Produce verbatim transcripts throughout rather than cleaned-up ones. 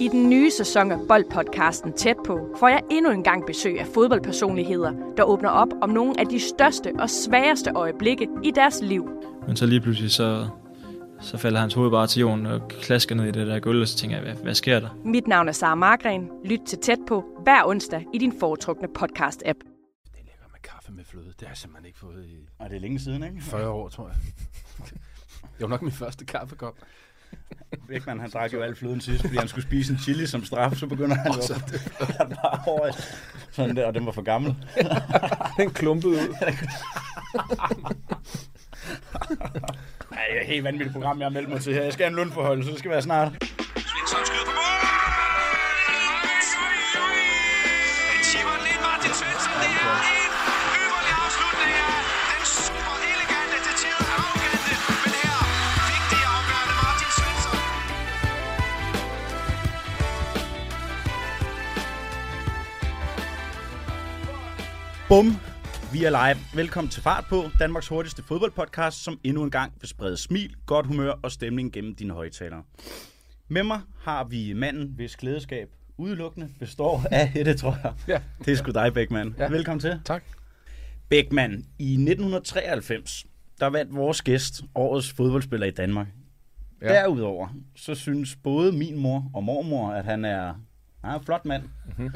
I den nye sæson af Boldpodcasten Tæt på får jeg endnu en gang besøg af fodboldpersonligheder, der åbner op om nogle af de største og sværeste øjeblikke i deres liv. Men så lige pludselig så, så falder hans hoved bare til jorden og klasker ned i det der gulv, og så tænker jeg, hvad, hvad sker der? Mit navn er Sara Margren. Lyt til Tæt på hver onsdag i din foretrukne podcast-app. Det er lækker med kaffe med fløde. Det har jeg simpelthen ikke fået i Og det er længe siden, ikke? fyrre år, tror jeg. Det var nok min første kaffekop. Beckmann, han drak jo al fløden sidst, fordi han skulle spise en chili som straf, så begynder han jo at bare over sådan der, og den var for gammel. Den klumpede ud. Nej, det er et helt vanvittigt program, jeg har meldt mig til her. Jeg skal have en lundforhold, så det skal være snart. Svensson skyder på mål! Den chipper lidt Martin Svensson. Det er en ypperlig afslutning af den super elegante, til tider arrogante, men her vigtige afgørende Martin Svensson. Bum! Vi er live. Velkommen til Fart på, Danmarks hurtigste fodboldpodcast, som endnu en gang vil sprede smil, godt humør og stemning gennem dine højtalere. Med mig har vi manden, hvis klædeskab udelukkende består af Hette, tror jeg. Ja. Det er sgu dig, Beckmann. Ja. Velkommen til. Tak. Beckmann, i nitten treoghalvfems, der vandt vores gæst årets fodboldspiller i Danmark. Ja. Derudover, så synes både min mor og mormor, at han er, han er en flot mand. Mm-hmm.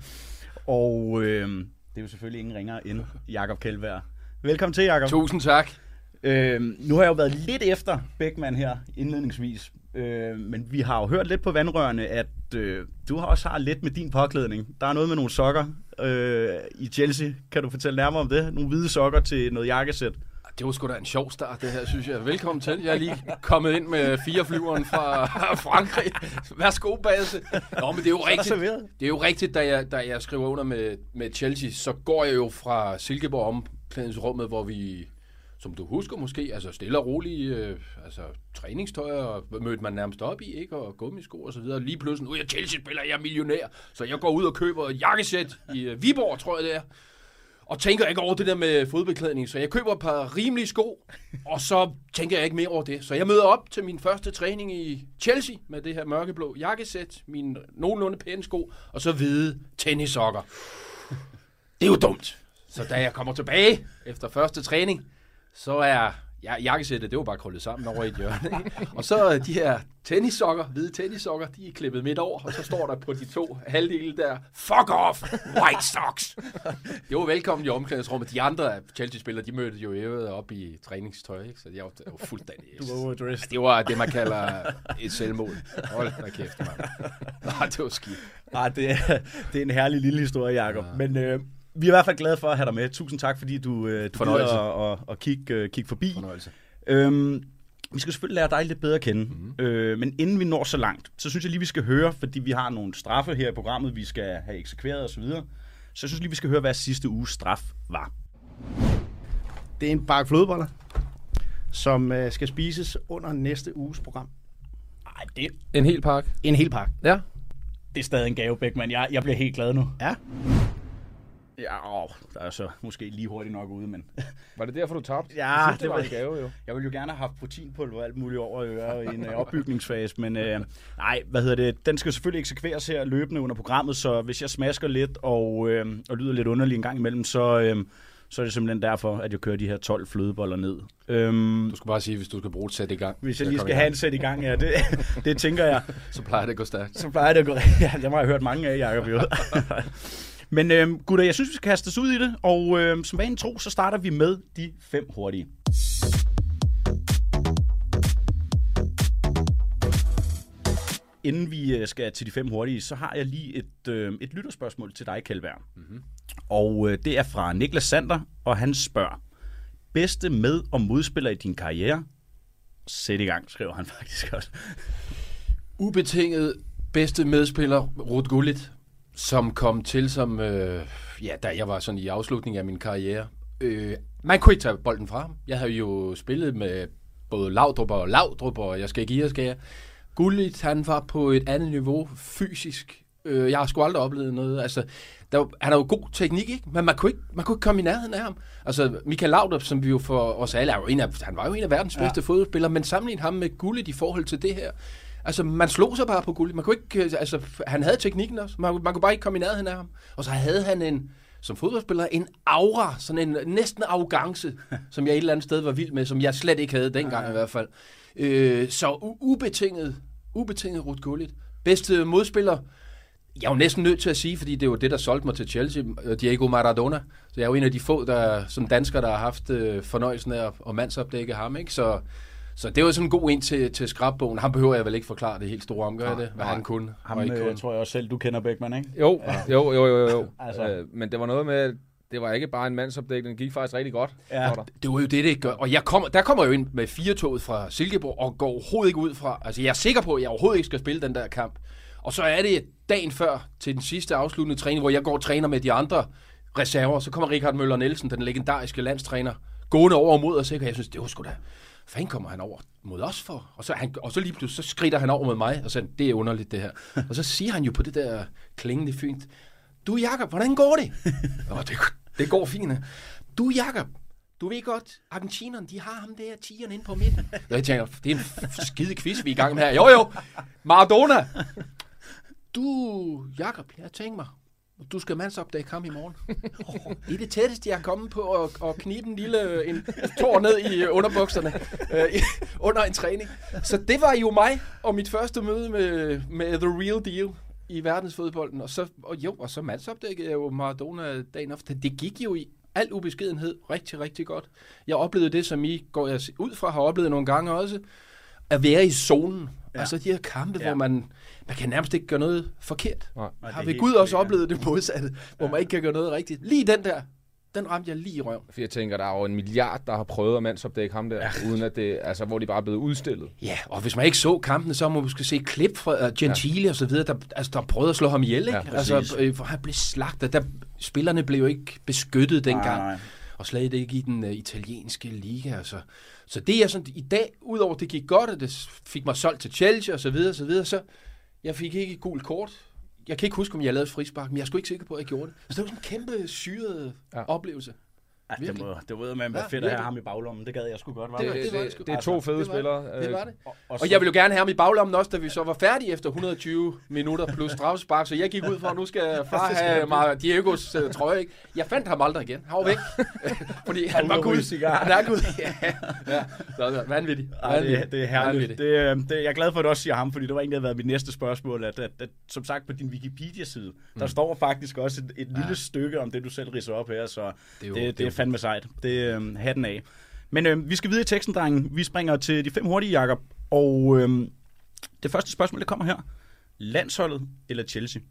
og øh, det er jo selvfølgelig ingen ringere end Jakob Kjeldberg. Velkommen til, Jakob. Tusind tak. Øh, nu har jeg jo været lidt efter Beckmann her indledningsvis, øh, men vi har jo hørt lidt på vandrørene, at øh, du har også har lidt med din påklædning. Der er noget med nogle sokker øh, i Chelsea. Kan du fortælle nærmere om det? Nogle hvide sokker til noget jakkesæt. Det var sgu da en sjov start, det her, synes jeg. Velkommen til. Jeg er lige kommet ind med fire flyveren fra Frankrig. Værsgo, base. Nå, men det er jo rigtigt. Det er jo rigtigt, da jeg, da jeg skriver under med, med Chelsea, så går jeg jo fra Silkeborg omklædningsrummet, hvor vi, som du husker måske, altså stille og roligt, øh, altså træningstøj, og mødte man nærmest op i, ikke? Og gummisko og så videre. Lige pludselig, nu er jeg Chelsea-spiller, jeg er millionær, så jeg går ud og køber et jakkesæt i uh, Viborg, tror jeg det er. Og tænker ikke over det der med fodbeklædning, så jeg køber et par rimelige sko, og så tænker jeg ikke mere over det. Så jeg møder op til min første træning i Chelsea med det her mørkeblå jakkesæt, mine nogenlunde pæne sko, og så hvide tennissokker. Det er jo dumt. Så da jeg kommer tilbage efter første træning, så er ja, jakkesættet, det var bare krøllet sammen over i et hjørne. Og så de her tennissokker, hvide tennissokker, de er klippet midt over, og så står der på de to halvdele der, fuck off, White Sox. Det var velkommen i omklædningsrummet. De andre Chelsea-spillere, de mødte jo ævet op i træningstøj, ikke? Så jeg var, var fuldstændig... Du var overdressed. Det var det, man kalder et selvmål. Hold da kæft, mand. Nej, det var skidt. Nej, det er, det er en herlig lille historie, Jakob. Ja. Men øh, vi er i hvert fald glade for at have dig med. Tusind tak, fordi du, øh, du gider at, at, at kigge, øh, kigge forbi. Fornøjelse. Øhm, vi skal selvfølgelig lære dig lidt bedre at kende. Mm-hmm. Øh, men inden vi når så langt, så synes jeg lige, vi skal høre, fordi vi har nogle straffe her i programmet, vi skal have eksekveret osv., så jeg synes lige, vi skal høre, hvad sidste uges straf var. Det er en bakke flødeboller, som øh, skal spises under næste uges program. Ej, det er En hel pakke. En hel pakke. Ja. det er stadig en gave, Beckmann. Jeg, jeg bliver helt glad nu. Ja. Ja, åh, der er så måske lige hurtigt nok ude, men... Var det derfor, du tabte? Ja, jeg synes, det, det var var en gave, jo. Jeg ville jo gerne have haft proteinpulver og alt muligt over i en uh, opbygningsfase, men uh, nej, hvad hedder det? Den skal selvfølgelig eksekveres her løbende under programmet, så hvis jeg smasker lidt og, uh, og lyder lidt underlig en gang imellem, så, uh, så er det simpelthen derfor, at jeg kører de her tolv flødeboller ned. Um, Du skal bare sige, hvis du skal bruge et sæt i gang. hvis jeg lige skal have en sæt i gang, ja, det, det tænker jeg. Så plejer det at gå stærkt. Så plejer det at gå... Ja, det har jeg hørt mange af, Jacob. Men øhm, gutter, jeg synes, vi skal kaste os ud i det, og øhm, som vanen tro, så starter vi med de fem hurtige. Inden vi skal til de fem hurtige, så har jeg lige et, øh, et lytterspørgsmål til dig, Kjeldberg. Mm-hmm. Og øh, det er fra Niklas Sander, og han spørger, bedste med- og modspiller i din karriere? Sæt i gang, skriver han faktisk også. Ubetinget bedste medspiller, Ruud Gullit, som kom til som, øh, ja, da jeg var sådan i afslutningen af min karriere. Øh, man kunne ikke tage bolden fra ham. Jeg havde jo spillet med både Laudrup og Laudrup, og jeg skal give, jeg skal. Gullit, han var på et andet niveau fysisk. Øh, jeg har sgu aldrig oplevet noget. Altså, der, han har jo god teknik, ikke? Men man kunne ikke, man kunne ikke komme i nærheden af ham. Altså, Michael Laudrup, som vi jo for os alle er jo en af, han var jo en af verdens bedste ja. fodboldspillere, men sammenlignet ham med Gullit i forhold til det her, Altså, man slog sig bare på Gullit. Man kunne ikke, altså, han havde teknikken også. Man, man kunne bare ikke komme i nærheden af ham. Og så havde han en, som fodboldspiller, en aura, sådan en næsten arrogance, som jeg et eller andet sted var vild med, som jeg slet ikke havde dengang i hvert fald. Øh, så u- ubetinget, ubetinget Ruud Gullit. Bedste modspiller, jeg er jo næsten nødt til at sige, fordi det er jo det, der solgte mig til Chelsea, Diego Maradona. Så jeg er jo en af de få, der, som danskere, der har haft øh, fornøjelsen af at, at mandsopdække ham, ikke? Så, så det var sådan en god en til, til skrabbogen. Han behøver jeg vel ikke forklare det helt store omgør, det, hvad nej. han kunne. Ham øh, kunne. tror jeg også selv, du kender Bækman, ikke? Jo, ja. jo, jo, jo. jo. altså. øh, men det var noget med, det var ikke bare en mandsopdækning, det gik faktisk rigtig godt. Ja. Det var jo det, det gør. Og jeg kommer, der kommer jeg jo ind med fire-toget fra Silkeborg, og går overhovedet ikke ud fra, altså jeg er sikker på, at jeg overhovedet ikke skal spille den der kamp. Og så er det dagen før til den sidste afsluttende træning, hvor jeg går og træner med de andre reserver. Så kommer Richard Møller Nielsen, den legendariske landstræner, gående over mod os. Jeg synes, det var sgu da, fanden kommer han over mod os for? Og så, han, og så lige pludselig, så skrider han over mod mig, og så det er underligt det her. Og så siger han jo på det der klingende fint, du Jakob, hvordan går det? Og det, det går fint. Du Jakob, du ved godt, argentinerne, de har ham der tigeren inde på midten. Jeg tænker, det er en skide quiz, vi er i gang med her. Jo jo, Maradona. Du, Jakob, jeg tænker mig, du skal mandsopdage kamp i morgen. Oh, det er det tætteste, jeg er kommet på at, at knibe en lille en tår ned i underbukserne øh, under en træning. Så det var jo mig og mit første møde med, med The Real Deal i verdensfodbolden. Og så, og jo, og så mandsopdækkede jeg jo Maradona dagen efter. Det gik jo i al ubeskedenhed rigtig, rigtig godt. Jeg oplevede det, som I går jeg ud fra, har oplevet nogle gange også, at være i zonen. Ja. Altså de her kampe, ja. hvor man, man kan nærmest ikke gøre noget forkert. Nej. Har ved Gud også oplevet det modsatte, hvor ja. man ikke kan gøre noget rigtigt. Lige den der, den ramte jeg lige i røven. For jeg tænker, der er jo en milliard, der har prøvet at mandsopdække ham der, ja. uden at det, altså hvor de bare er blevet udstillet. Ja, og hvis man ikke så kampene, så må man måske se klip fra uh, Gentile ja. og så videre, der, altså, der prøvede at slå ham ihjel, ikke? Ja, altså, øh, for han blev slagtet. Der, spillerne blev jo ikke beskyttet dengang. Nej, nej. Og slet ikke i den uh, italienske liga, altså. Så det er sådan, i dag, udover det gik godt, og det fik mig solgt til Chelsea og så videre, så videre, så jeg fik ikke et gult kort. Jeg kan ikke huske, om jeg lavede et frispark, men jeg er sgu ikke sikker på, at jeg gjorde det. Så det var sådan en kæmpe syret ja. oplevelse. Ja, det, må, det ved man, hvad fedt at have ham i baglommen. Det gad jeg sgu godt. Var det, det, det, det, det, det er to fede det spillere. Det var det. Og, og, og jeg ville jo gerne have ham i baglommen også, da vi så var færdige efter et hundrede og tyve minutter plus straffespark. Så jeg gik ud fra, at nu skal far have Mar- Diegos uh, trøje. Ikke? Jeg fandt ham aldrig igen. Han var væk. Fordi han var gud. Han er gud. Ja, ja. Så vanvittigt. Ej, det, det er herligt. Det, det, jeg er glad for, at du også siger ham, fordi det var egentlig været mit næste spørgsmål. At, at, at, som sagt, på din Wikipedia-side, der mm. står faktisk også et, et lille ja. stykke om det, du selv ridser op her. Så det er, jo, det, det er fandme sejt. Det øh, hatten af. Men øh, vi skal videre i teksten, drengen. Vi springer til de fem hurtige, Jakob. Og øh, det første spørgsmål, det kommer her. Landsholdet eller Chelsea?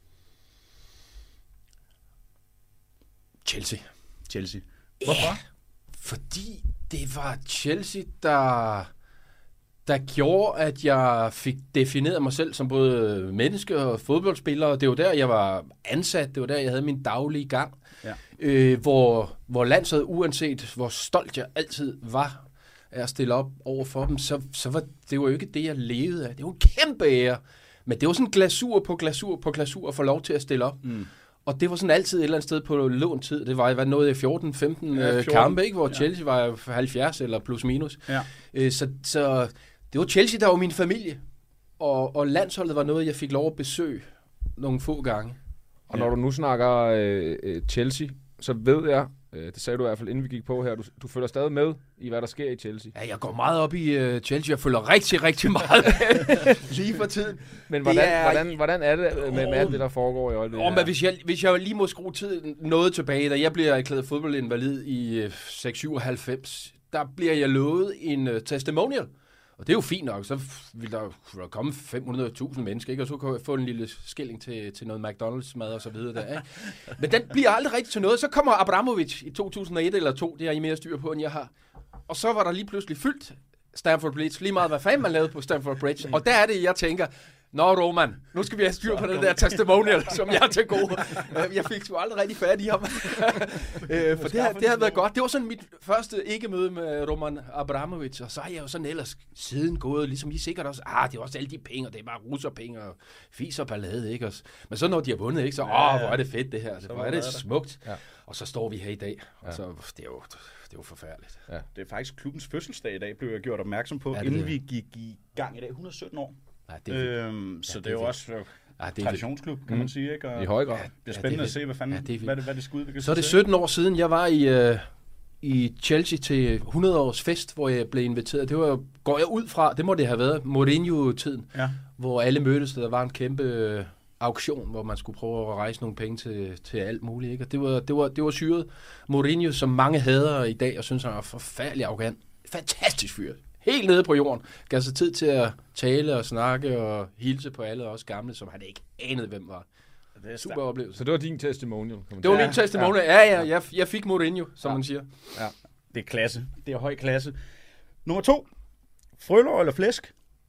Chelsea. Chelsea. Hvorfor? Ja, fordi det var Chelsea, der, der gjorde, at jeg fik defineret mig selv som både menneske og fodboldspiller. Det var der, jeg var ansat. Det var der, jeg havde min daglige gang. Ja. Øh, hvor, hvor landsholdet, uanset hvor stolt jeg altid var af at stille op over for dem, så, så var det var jo ikke det, jeg levede af. Det var en kæmpe ære. Men det var sådan glasur på glasur på glasur at få lov til at stille op. Mm. Og det var sådan altid et eller andet sted på lån tid. Det var hvad noget i fjorten femten ja, kampe, ikke? Hvor ja. Chelsea var halvfjerds eller plus minus. Ja. Øh, så, så det var Chelsea, der var min familie. Og, og landsholdet var noget, jeg fik lov at besøge nogle få gange. Og når ja. du nu snakker øh, Chelsea, så ved jeg, øh, det sagde du i hvert fald, inden vi gik på her, du, du følger stadig med i, hvad der sker i Chelsea. Ja, jeg går meget op i uh, Chelsea. Jeg følger rigtig, rigtig meget lige for tiden. Men hvordan er, hvordan, hvordan er det med, med alt det, der foregår i øjeblikket? Oh, men hvis jeg, hvis jeg lige må skrue tiden noget tilbage, da jeg bliver erklæret fodboldinvalid i uh, seks syvoghalvfems, der bliver jeg lovet en uh, testimonial. Og det er jo fint nok, så vil der, der komme fem hundrede tusind mennesker, ikke? Og så kan jeg få en lille skilling til, til noget McDonald's-mad og så videre der, ikke? Men den bliver aldrig rigtig til noget. Så kommer Abramovich i to tusind og et eller to, det har I mere styr på, end jeg har. Og så var der lige pludselig fyldt Stamford Bridge, lige meget hvad fanden man lavede på Stamford Bridge. Og der er det, jeg tænker, nå Roman, nu skal vi have styr på den der testimonial, som jeg er til gode. Jeg fik sgu aldrig rigtig fat i ham. For det har, det har været godt. Det var sådan mit første ikke-møde med Roman Abramovich, og så har jeg jo sådan ellers siden gået, ligesom I sikkert også, ah, det er også alle de penge, og det er bare russerpenge og fis og ballade, ikke? Men så når de har vundet, ikke, så, åh, hvor er det fedt det her, altså, hvor er det smukt. Ja. Og så står vi her i dag, og så, det er jo... Det er jo forfærdeligt. Ja. Det er faktisk klubbens fødselsdag i dag, blev jeg gjort opmærksom på, ja, inden det. vi gik i gang i dag. et hundrede og sytten år. Ja, det er øhm, så ja, det er jo fedt. også Ja, det er traditionsklub, kan man sige, ikke? Og I høj grad. det bliver spændende ja, at se, hvad, fanden, ja, det er hvad, det, hvad det skal udvikle Så er det til. sytten år siden, jeg var i, øh, i Chelsea til hundrede års fest, hvor jeg blev inviteret. Det var, går jeg ud fra, det må det have været, Mourinho-tiden, Ja. hvor alle mødtes, der var en kæmpe øh, auktion, hvor man skulle prøve at rejse nogle penge til, til alt muligt. Ikke? Og det var, det var, det var syret. Mourinho, som mange hader i dag, og synes, han var forfærdelig arrogant. Fantastisk fyr. Helt nede på jorden. Gav sig tid til at tale og snakke og hilse på alle, også gamle, som han ikke anede, hvem var. Det er Super oplevelse. Så det var din testimonial. Kan man Det var sige. min testimonial. Ja, ja, jeg, jeg fik Mourinho, som Ja. man siger. Det er klasse. Det er høj klasse. Nummer to. Frølår eller flæsk?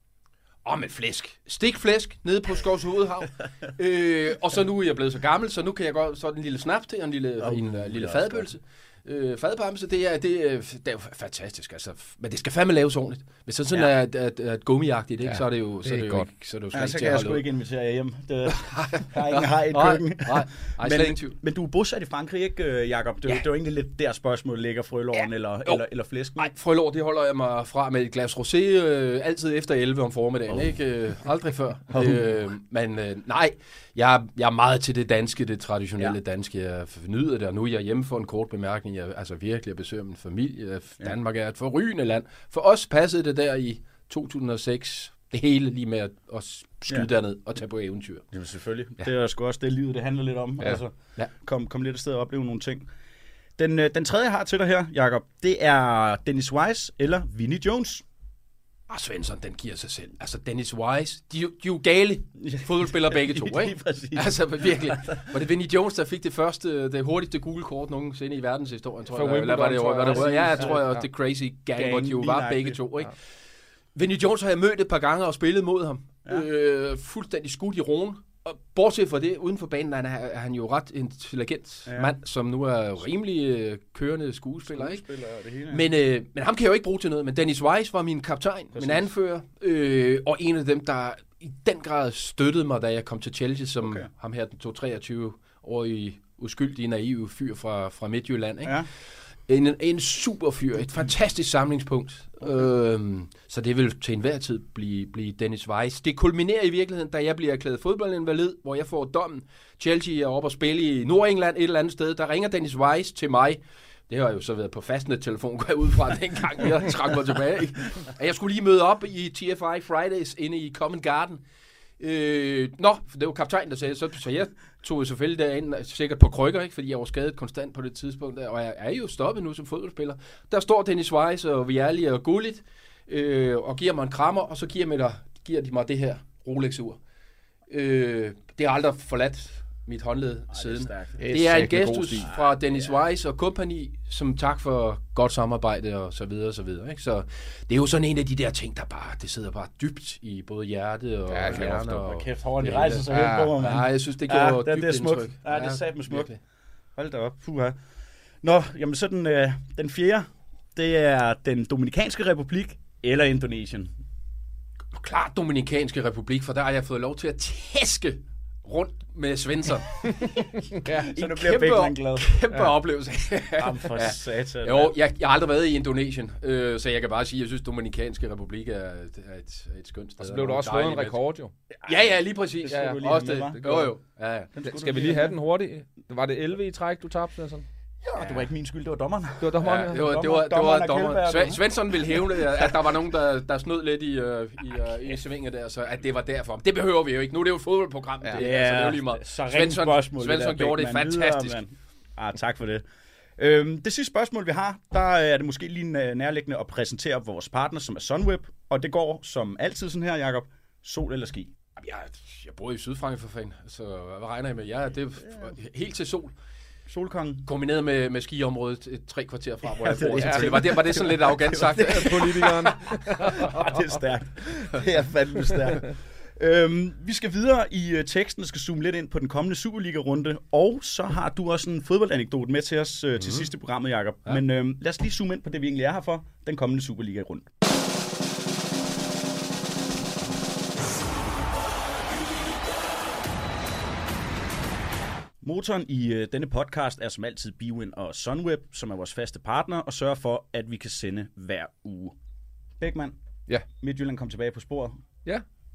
Åh, oh, men flæsk. Stikflæsk nede på Skovs Hovedhavn. øh, og så nu er jeg blevet så gammel, så nu kan jeg gå sådan en lille snaps til, og en lille, Oh, en, uh, det lille er fadbølse. Øh, fadbamse, det er, det, er, det er jo fantastisk, altså. Men det skal fandme laves ordentligt. Hvis det sådan Ja. er et, et, et gummiagtigt, ikke, Ja, så er det jo, det så er er det jo, godt. ikke, så er det jo slet Ja, ikke så til kan at jeg holde sgu ud. ikke invitere jer hjem. Det, der er ingen hej i Nej, køkken. nej, nej, slet ingen tvivl. Men, men du er bosat i Frankrig, ikke, Jakob? Det, Ja. ja. det var egentlig lidt der spørgsmål ligger, frølåren Ja. eller, Jo. eller, eller flæsken. Nej, frølår, det holder jeg mig fra med et glas rosé, øh, altid efter elleve om formiddagen, Oh. ikke? Øh, aldrig før. Oh. øh, men øh, nej, jeg, jeg er meget til det danske, det traditionelle Ja. ja. danske. Jeg nyder det, og nu er jeg hjemme for en kort bemærkning. Jeg altså virkelig at besøge min familie. Ja. Danmark er et forrygende land. For os passede det der i to tusind og seks, det hele lige med at, at skyde Ja. ja. derned og tage på eventyr. Jamen selvfølgelig. Ja. Ja. Det er sgu også det, livet det handler lidt om. Ja. Altså, Ja. kom, kom lidt afsted og opleve nogle ting. Den, øh, den tredje, jeg har til dig her, Jakob, det er Dennis Wise eller Vinnie Jones. Ah, Svensson, den giver sig selv. Altså, Dennis Wise, de, er jo- de er jo gale fodboldspillere begge to, Lige ikke? præcis. Altså, virkelig. Var det Vinnie Jones, der fik det første, det hurtigste Google-kort nogensinde i verdenshistorien, tror For jeg? Wimbledon, Eller var det, tror jeg var det, også. ja, jeg Ja, tror jeg ja. også, det Crazy Gang, Gang, hvor de jo lige var nøjagtigt. begge to, ikke? Vinnie Jones har jeg mødt et par gange og spillet mod ham. Ja. Øh, fuldstændig skudt i roen. Og bortset fra det, uden for banen, er han, er han jo ret intelligent Ja. ja. mand, som nu er rimelig øh, kørende skuespiller, ikke? Skuespiller og det hele. Men, øh, men ham kan jeg jo ikke bruge til noget. Men Dennis Wise var min kaptajn, Præcis. min anfører, øh, og en af dem, der i den grad støttede mig, da jeg kom til Chelsea, som Okay. okay. ham her, den treogtyve-årige uskyldige, naive fyr fra, fra Midtjylland. Ikke? Ja. En, en super fyr, et fantastisk samlingspunkt. Okay. Øhm, så det vil til enhver tid blive, blive Dennis Wise. Det kulminerer i virkeligheden, da jeg bliver erklæret fodboldinvalid, hvor jeg får dommen. Chelsea er oppe og spille i Nordengland et eller andet sted. Der ringer Dennis Wise til mig. Det har jo så været på fastnet-telefon, går jeg ud fra dengang, jeg trak mig tilbage. Ikke? Og jeg skulle lige møde op i T F I Fridays inde i Covent Garden. Øh, nå, for det var kaptajnen, der sagde så, så jeg tog jo selvfølgelig derind, sikkert på krykker, ikke, fordi jeg var skadet konstant på det tidspunkt, der, og jeg er jo stoppet nu som fodboldspiller. Der står Dennis Wise og Vialli og Gullit, øh, og giver mig en krammer, og så giver, mig der, giver de mig det her Rolex-ur. Øh, det har aldrig forladt mit håndled siden. stærkt. Det er en satme god gestus stil. fra Dennis Wise og kompagni, som tak for godt samarbejde og så videre og så videre. Ikke? Så det er jo sådan en af de der ting, der bare, det sidder bare dybt i både hjerte og Ja, det kan jeg hjerne. forstå. Og, Kæft, hårdt, de Ja, rejser sig ja, helt på mig, ja, mand. jeg synes, det Ja, gjorde det, dybt det er smukt. indtryk. Ja, det er satme smukt. virkelig. Hold da op, puha. Nå, jamen så den, øh, den fjerde, det er den Dominikanske Republik eller Indonesien. Klart Dominikanske Republik, for der har jeg fået lov til at tæske rundt med Svensson. Ja. Så nu bliver begge mand glad. Kæmpe ja. oplevelse. Jamen for satan. Jo, jeg, jeg har aldrig været i Indonesien, øh, så jeg kan bare sige, at jeg synes, Dominikanske Republik er, er, et, er et skønt sted. Og så blev der også slået en rekord, jo. Ja, ja, lige præcis. Det skulle ja, du lige også have det. med, det jo, jo. Ja, ja. Skal vi lige have den hurtigt? Var det elleve i træk, du tabte? Sådan? Ja, det var ikke min skyld, det var dommeren. Det var dommeren, Ja, ja. det var, det Dommer- var, det dommeren var er dommer. Kjellberg, Sve- nu. Svensson ville hævne, at der var nogen, der, der snød lidt i, uh, i, uh, i svinget der, så at det var derfor. Det behøver vi jo ikke. Nu er det jo et fodboldprogram. Ja. Ja. Det, altså, det er jo lige meget. så ringe Svensson, spørgsmål. Svensson gjorde det fantastisk. Ah, tak for det. Øhm, det sidste spørgsmål, vi har, der er det måske lige nærliggende at præsentere vores partner, som er Sunweb. Og det går som altid sådan her, Jakob. Sol eller ski? Jamen, Jeg, jeg bor i Sydfrankrig for fanden, så hvad regner jeg med? Ja, det er f- helt til sol. Solkongen. Kombineret med, med skiområdet et, tre kvarter fra, hvor Ja, jeg det er bor. det, Så jeg det var, det, var det sådan lidt arrogant sagt? Politikeren. Ah, det er stærkt. Det er fandme stærkt. Øhm, vi skal videre i uh, teksten og skal zoome lidt ind på den kommende Superliga-runde. Og så har du også en fodboldanekdote med til os uh, til mm. sidste programmet, Jakob. Ja. Men øhm, lad os lige zoome ind på det, vi egentlig er her for. Den kommende Superliga-runde. Motoren i uh, denne podcast er som altid Bwin og Sunweb, som er vores faste partner, og sørger for, at vi kan sende hver uge. Bækman, Ja. Midtjylland kom tilbage på sporet. Ja.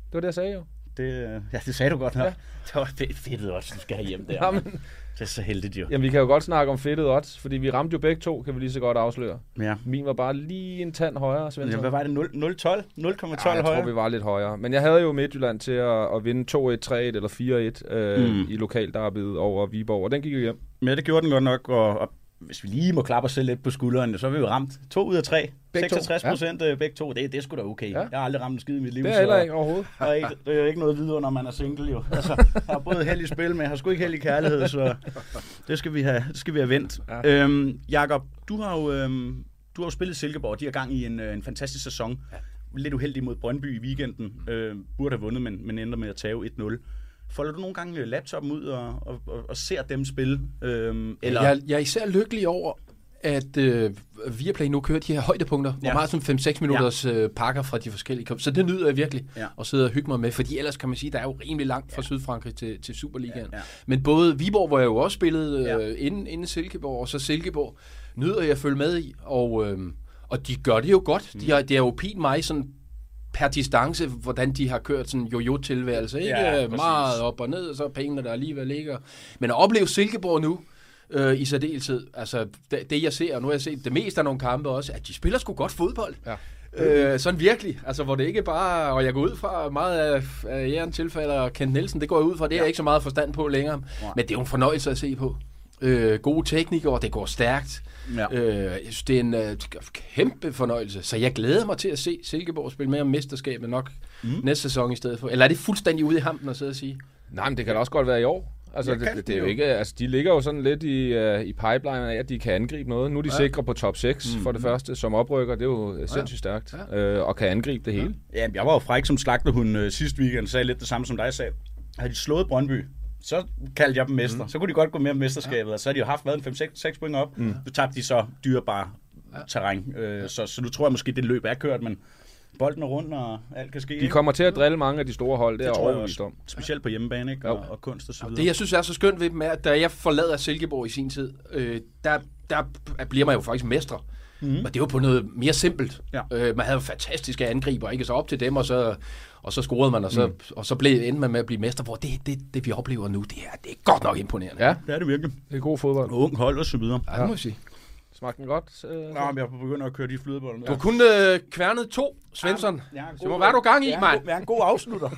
Det var det, jeg sagde jo. Det, ja, det sagde du godt nok. Ja. Det var fedt, fedt også, du skal have hjem der. Jamen, det er så heldigt jo. Jamen, vi kan jo godt snakke om fedtet odds, fordi vi ramte jo begge to, kan vi lige så godt afsløre. Ja. Min var bare lige en tand højere, Svensson. Ja, hvad var det? nul komma tolv? nul komma tolv jeg højere? tror, vi var lidt højere. Men jeg havde jo Midtjylland til at, at vinde to et, tre et eller fire et øh, mm. i lokalderbyet over Viborg, og den gik jo hjem. Ja, det gjorde den godt nok, og, og hvis vi lige må klappe os selv lidt på skulderen, så har vi jo ramt to ud af tre. Begge seksogtres procent ja. begge to. Det, det er sgu da okay. Ja. Jeg har aldrig ramt en skid i mit liv. Det er heller ikke overhovedet. Og ikke, det er jo ikke noget videre, når man er single jo. Altså, jeg har både held i spil, men jeg har sgu ikke held i kærlighed, så det skal vi have, det skal vi have vendt. Ja. Øhm, Jakob, du har jo øhm, du har jo spillet Silkeborg. De har gang i en, en fantastisk sæson. Ja. Lidt uheldig mod Brøndby i weekenden. Øh, burde have vundet, men, men ender med at tage et nul. Folder du nogle gange laptopen ud og, og, og, og ser dem spille? Øhm, eller? Jeg, jeg er især lykkelig over, at øh, Viaplay nu kører de her højdepunkter, ja. hvor meget sådan fem seks minutters ja. øh, pakker fra de forskellige kampe. Så det nyder jeg virkelig ja. at sidde og hygge mig med, fordi ellers kan man sige, der er jo rimelig langt fra ja. Sydfrankrig til, til Superligaen. Ja. Ja. Men både Viborg, hvor jeg jo også spillede øh, ja. inden, inden Silkeborg, og så Silkeborg, nyder jeg at følge med i, og, øh, og de gør det jo godt. Mm. De har, det er jo pint mig sådan per distance, hvordan de har kørt sådan jojo-tilværelse, ikke? Ja, meget op og ned, og så pengene, der alligevel ligger. Men at opleve Silkeborg nu, øh, i særdeleshed, altså det, det jeg ser, og nu har jeg set det meste af nogle kampe også, at de spiller sgu godt fodbold. Ja. Øh, sådan virkelig, altså hvor det ikke bare, og jeg går ud fra meget af, af Jern tilfælder og Kent Nielsen, det går jeg ud fra, det er ja. jeg ikke så meget forstand på længere, ja. men det er jo en fornøjelse at se på. Øh, gode teknikere, det går stærkt. Ja. Øh, jeg synes, det er en øh, kæmpe fornøjelse, så jeg glæder mig til at se Silkeborg spille mere om mesterskabet nok mm. næste sæson i stedet for. Eller er det fuldstændig ude i hampen at sidde og sige? Nej, men det kan da også godt være i år. Altså, det, det, det er jo ikke, altså, de ligger jo sådan lidt i, uh, i pipeline af, at de kan angribe noget. Nu er de ja. sikre på top seks mm. for det første, som oprykker. Det er jo ja. sindssygt stærkt, ja. øh, og kan angribe det ja. hele. Ja, jeg var jo fræk som slagtehund øh, sidste weekend, sagde lidt det samme som dig sagde. Havde de slået Brøndby, så kaldte jeg dem mester. Mm. Så kunne de godt gå med mesterskabet, ja. og så har de jo haft været en fem seks point op. Mm. Nu tabte de så dyrebare ja. terræn. Øh, ja. så, så nu tror jeg måske, det løb er kørt, men bolden er rundt, og alt kan ske. De kommer til at drille mange af de store hold, det, det er overbevist om. Specielt på hjemmebane, ikke? Og, og kunst og så videre. Det, jeg synes er så skønt ved dem, er, at da jeg forlader Silkeborg i sin tid, øh, der, der bliver man jo faktisk mestre. Mm. Og det var på noget mere simpelt. Ja. Øh, man havde jo fantastiske angriber, ikke? Så op til dem, og så, og så scorede man, og så, mm. og så blev, endte man med at blive mestre. Hvor det, det, det vi oplever nu, det er, det er godt nok imponerende. Ja, det er det virkelig. Det er god fodbold. Og ung hold og så videre. Ja, det må jeg sige. Smagte den godt? Øh, Nå, men jeg begynder at køre de flydebolde. Du har kun øh, kværnet to, Svensson. Ja, så må være du gang i, mand. Jeg er en god afslutter.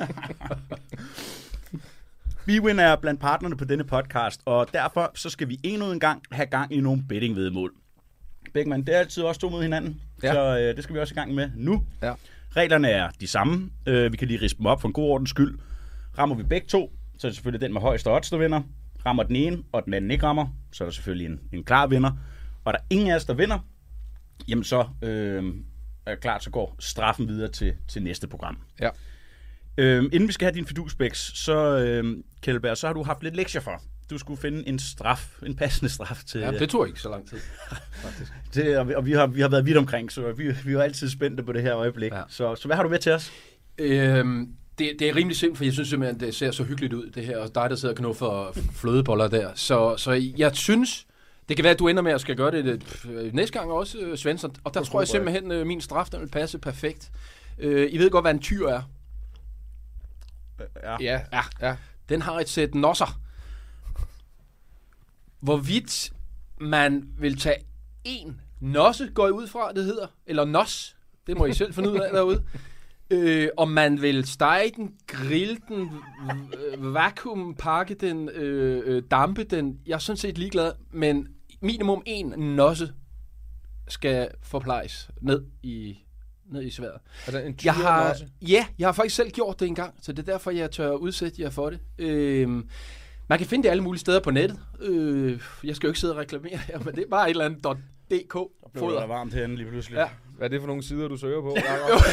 Bwin er blandt partnerne på denne podcast, og derfor så skal vi endnu en gang have gang i nogle bettingvedmål. Beckmann, det er altid også to mod hinanden, ja. så øh, det skal vi også i gang med nu. Ja. Reglerne er de samme. Øh, vi kan lige ridse dem op for en god ordens skyld. Rammer vi begge to, så er det selvfølgelig den med højeste odds, der vinder. Rammer den ene, og den anden ikke rammer, så er der selvfølgelig en, en klar vinder. Og der er ingen af os, der vinder, jamen så øh, er klart, så går straffen videre til, til næste program. Ja. Øh, inden vi skal have din fidusbæks, så øh, Kjellberg, så har du haft lidt lektier for. Du skulle finde en straf, en passende straf til... Ja, det tog ikke så lang tid, faktisk. Det, og vi, og vi, har, vi har været vidt omkring, så vi, vi er altid spændte på det her øjeblik. Ja. Så, så hvad har du med til os? Øhm, det, det er rimelig simpelt, for jeg synes simpelthen, det ser så hyggeligt ud, det her. Og dig, der sidder og knuffer flødeboller der. Så, så jeg synes... Det kan være, at du ender med at skal gøre det, det næste gang også, Svensson. Og der jeg tror jeg simpelthen, at min straf den vil passe perfekt. I ved godt, hvad en tyr er. Ja. Ja. ja. ja. Den har et sæt nosser. Hvorvidt man vil tage en nosse, går jeg ud fra, det hedder, eller nos, det må I selv finde ud af derude. Øh, om man vil stege den, grille den, vakuumpakke den, øh, dampe den. Jeg er sådan set ligeglad, men minimum en nosse skal forplejes ned i, ned i sværet. Altså en jeg har, ja, jeg har faktisk selv gjort det engang, så det er derfor, jeg tør udsætte jer for det. Øh, man kan finde det alle mulige steder på nettet. Øh, jeg skal jo ikke sidde og reklamere her, men det er bare et eller andet .dk. Der blev der varmt herinde lige pludselig. Ja. Hvad er det for nogle sider, du søger på?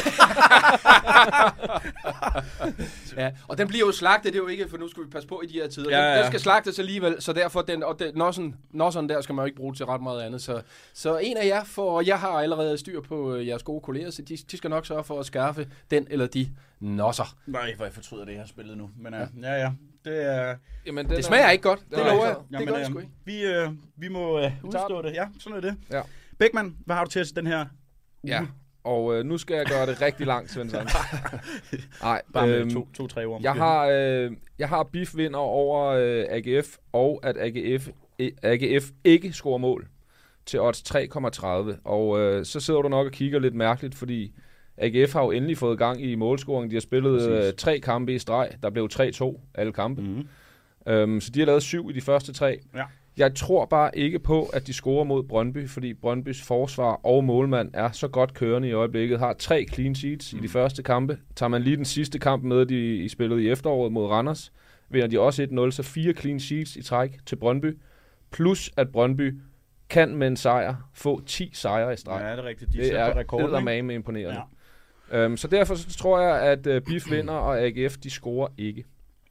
Ja, og den bliver jo slagtet, det er jo ikke, for nu skal vi passe på i de her tider. Ja, ja. Den, den skal slagtes alligevel, så derfor, den, og den, nossen, nossen der skal man jo ikke bruge til ret meget andet. Så, så en af jer, for jeg har allerede styr på jeres gode kolleger, så de, de skal nok sørge for at skaffe den eller de nosser. Nej, hvor jeg fortryder det, jeg har spillet nu. Men ja, ja. ja. Det, er, Jamen, det smager er, ikke godt, det lover jeg. Det gør det sgu ikke. Vi, øh, vi må øh, udstå det. Ja, sådan er det. Ja. Beckmann, hvad har du til os den her uge? Ja, Og øh, nu skal jeg gøre det rigtig langt, Svensson. Nej, Bare med øhm, to, to, tre ord. jeg har, øh, jeg har B I F vinder over øh, A G F, og at A G F, A G F ikke scorer mål til odds tre komma tredive. Og øh, så sidder du nok og kigger lidt mærkeligt, fordi A G F har jo endelig fået gang i målscoring. De har spillet øh, tre kampe i streg. Der blev tre to alle kampe. Mm-hmm. Øhm, så de har lavet syv i de første tre. Ja. Jeg tror bare ikke på, at de scorer mod Brøndby, fordi Brøndbys forsvar og målmand er så godt kørende i øjeblikket. Har tre clean sheets mm. i de første kampe. Tager man lige den sidste kamp med, de i spillet i efteråret mod Randers, vinder de også et nul, så fire clean sheets i træk til Brøndby. Plus at Brøndby kan med en sejr få ti sejre i streg. Ja, det er rigtigt. De det er eddermame imponerende. Ja. Øhm, så derfor så tror jeg, at uh, B I F vinder, og A G F, de scorer ikke.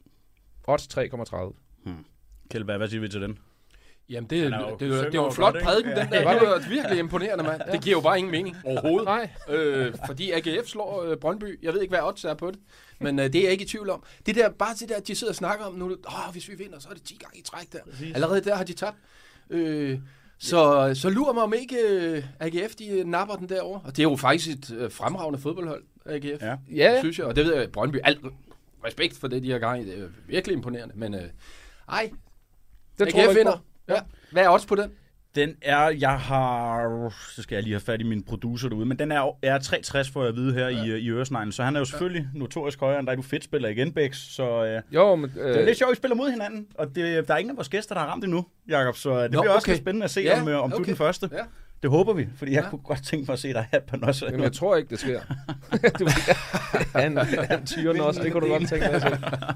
Odds tre komma tredive. Hmm. Kjellberg, hvad siger vi til den? Jamen, det, det, det, det, det er jo en flot prædiken, den der. Det var virkelig imponerende, mand. Det giver jo bare ingen mening overhovedet. Nej. Øh, fordi A G F slår øh, Brøndby. Jeg ved ikke, hvad odds er på det. Men øh, det er jeg ikke i tvivl om. Det der, bare det der, de sidder og snakker om nu. Åh, hvis vi vinder, så er det ti gange i træk der. Præcis. Allerede der har de tabt. Øh, så, så lurer mig om ikke øh, A G F, de napper den derovre. Og det er jo faktisk et øh, fremragende fodboldhold, A G F. Ja. Ja. Synes jeg. Og det ved jeg, Brøndby. Alt respekt for det, de har gang i. Det er virkelig imponerende. Men øh, ej, det A tror jeg G F vinder. Ja. Hvad er odds på den? Den er, jeg har, så skal jeg lige have fat i min producer derude, men den er, er tre tres, får jeg at vide her ja. i, i Øresneglen, så han er jo selvfølgelig ja. notorisk højere end dig. Du fedt spiller igen, Bæks, så øh, jo, men, øh, det er lidt sjovt, vi spiller mod hinanden, og det, der er ingen af vores gæster, der har ramt endnu, Jakob, så det Nå, bliver også okay. lidt spændende at se, ja, om, om okay. du er den første. Ja. Det håber vi, fordi jeg ja. kunne godt tænke mig at se dig have et par nosser. Jamen, jeg tror ikke, det sker. du, han, han tyrer den også, det kunne du godt tænke dig at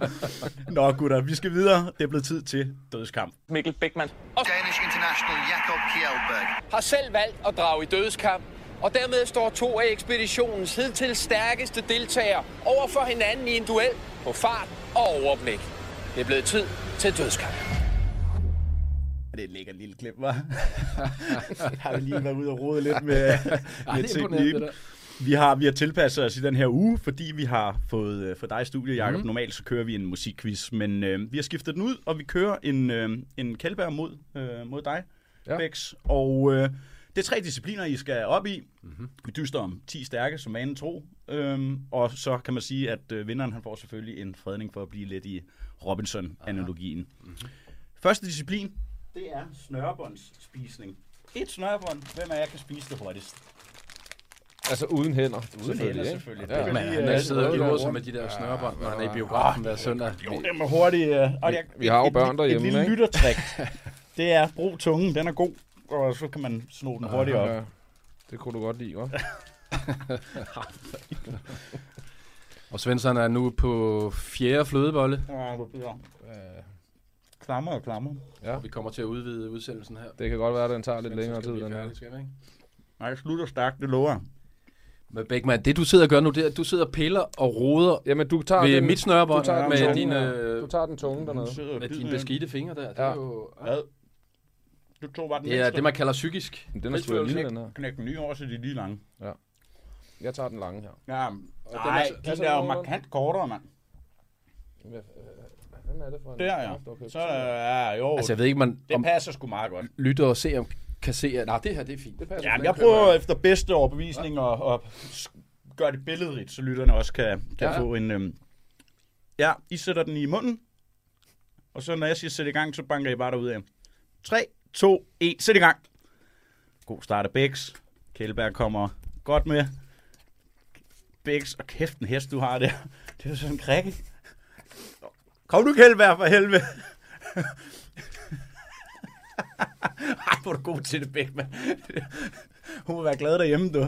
se. Nå gutter, vi skal videre. Det er blevet tid til dødskamp. Mikkel Bækman Danish international Jakob Kjellberg har selv valgt at drage i dødskamp, og dermed står to af ekspeditionens hidtil stærkeste deltagere over for hinanden i en duel på fart og overblik. Det er blevet tid til dødskamp. Det er et lækkert lille klip, hva'? Har vi lige været ude og rode lidt med, med teknikken. Vi har, vi har tilpasset os i den her uge, fordi vi har fået for dig i studiet, Jakob. Mm. Normalt så kører vi en musikquiz, men øh, vi har skiftet den ud, og vi kører en, øh, en Kjellberg mod, øh, mod dig, ja. Bæks. Og øh, det er tre discipliner, I skal op i. Mm-hmm. Vi dyster om ti stærke, som vanen tro. Øhm, og så kan man sige, at øh, vinderen han får selvfølgelig en fredning for at blive lidt i Robinson-analogien. Mm-hmm. Første disciplin, det er snørebåndsspisning. Et snørebånd, hvem af jer kan spise det hurtigst? Altså uden hænder. Uden hænder, selvfølgelig. Ja. Ja. Man, man sidder og giver sig med de der snørebånd, når han er i biografen hver søndag. Jo, det er hurtigt. Uh, vi, vi har jo børn derhjemme, ikke? Et lille lyttertrik, det er brug tungen, den er god, og så kan man sno den hurtigt op. Ja. Det kunne du godt lide, hva'? Og Svensson er nu på fjerde flødebolle. Ja, det bliver klammer og klammer. Ja. Vi kommer til at udvide udsendelsen her. Det kan godt være, at den tager lidt længere tid. Den færdig, skal vi, ikke? Nej, jeg slutter stærkt, det lover. Men Bækman, det du sidder og gør nu, det er, at du sidder og piller og roder. Jamen, du tager ved den, mit snørebånd ja, med tunge, dine, ja. Du tager den tunge dernede. Med dine beskidte fingre der. Det ja. er jo... Ja. Du tog bare den det er det, man kalder psykisk. Den er sgu lille, den her. Knæk den nye over, så de er lige lange. Ja. Jeg tager den lange her. Ja, nej, de er jo markant kortere, mand. Hvad er det for en? Der, ja. Så ja, jo. Altså, jeg ved ikke, man... Det passer sgu meget godt. Lytter og ser, om kan se, at nej, det her, det er fint. Det passer. Ja, men jeg prøver jeg efter bedste overbevisning ja. at, at gøre det billedrigt, så lytterne også kan, kan ja. få en... Øhm... Ja, I sætter den i munden, og så når jeg siger sæt i gang, så banker I bare derud af. tre, to, et, sæt i gang. God start af Bæks. Kjellberg kommer godt med. Bæks, og kæft en hest, du har der. Det er jo sådan en krikke. Kom nu, Kjellberg, for helvede. Ej, hvor er du god til det, Bækman. Hun må være glad derhjemme, du.